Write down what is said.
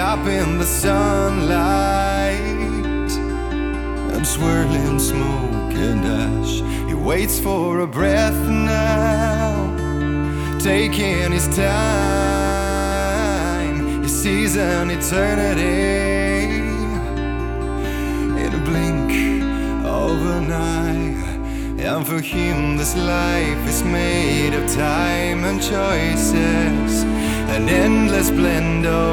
up in the sunlight and swirling smoke and ash. He waits for a breath now, taking his time. He sees an eternity in a blink of an eye. And for him this life is made of time and choices, an endless blend of